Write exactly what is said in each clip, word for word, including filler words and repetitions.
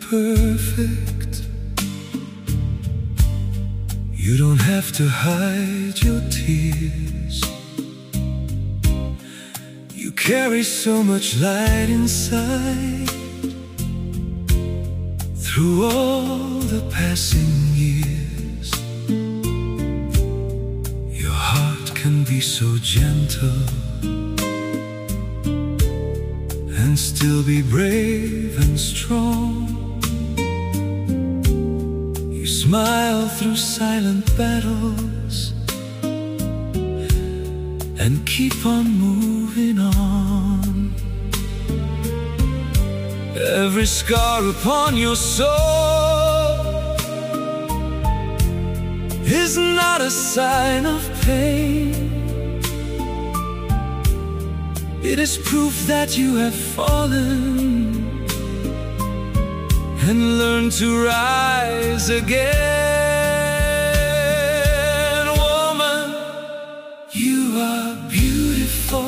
perfect. You don't have to hide your tears. You carry so much light inside. Through all the passing years, your heart can be so gentle and still be brave and strong. You smile through silent battles and keep on moving on. Every scar upon your soul is not a sign of pain. It is proof that you have fallen and learned to rise again. Woman, you are beautiful,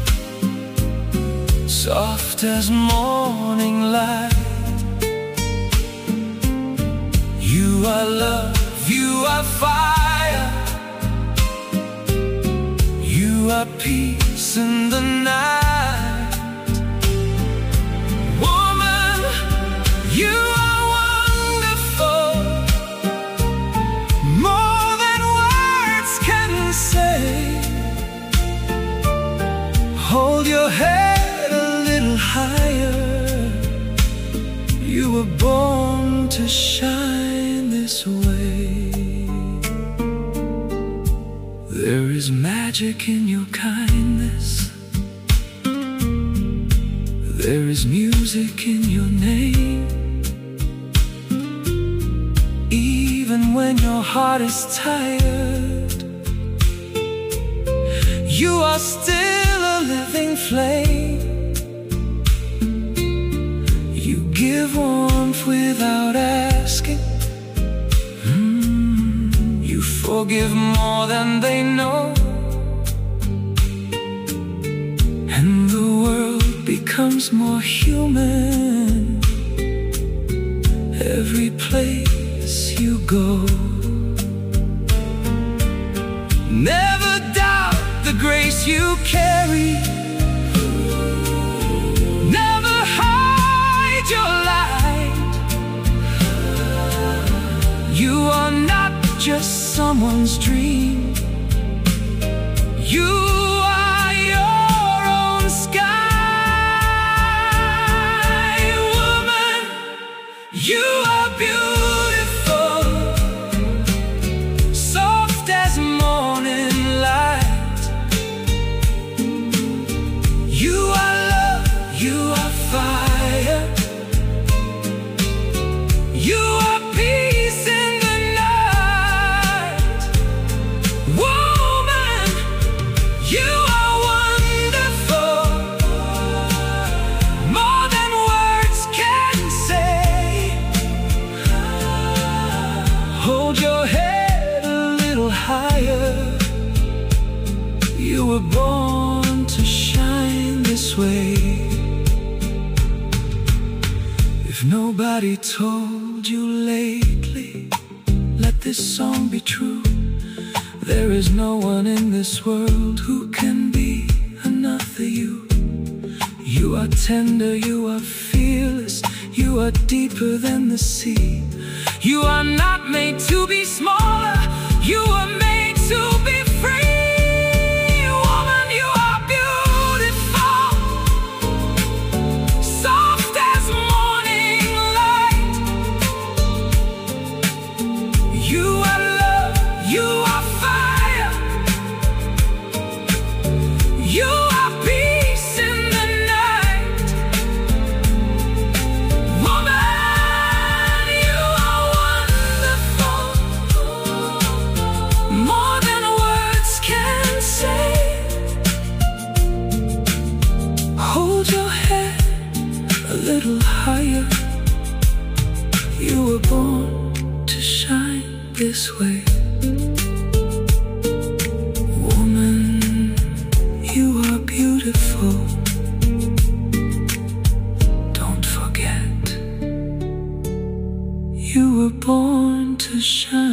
soft as morning light. You are love, you are fire, you are peace in the night. Woman, you are wonderful, more than words can say. Hold your head a little higher. You were born to shine this way. There is magic in your kindness. There is music in your name. Even when your heart is tired, you are still a living flame. You give warmth without asking. mm, You forgive more than they know, and the world becomes more human every place you go. Never doubt the grace you carry. Never hide your light. You are not just someone's dream. You are your own sky. Woman, you are beautiful, soft as morning light. You are love, you are fire, you are peace in the night. Woman, you are wonderful, more than words can say. Hold your head a little higher. You were born to shine this way. If nobody told you lately, let this song be true. There is no one in this world who can be enough for you. You are tender, you are fearless, you are deeper than the sea. You are not made to be smaller, you are made to be free. Woman, you are beautiful, soft as morning light. You are love, you are fire, you are peace in the night. Woman, you are wonderful, more than words can say. Hold your head a little higher. You were born to shine this way. Woman, you are beautiful. Don't forget. You were born to shine.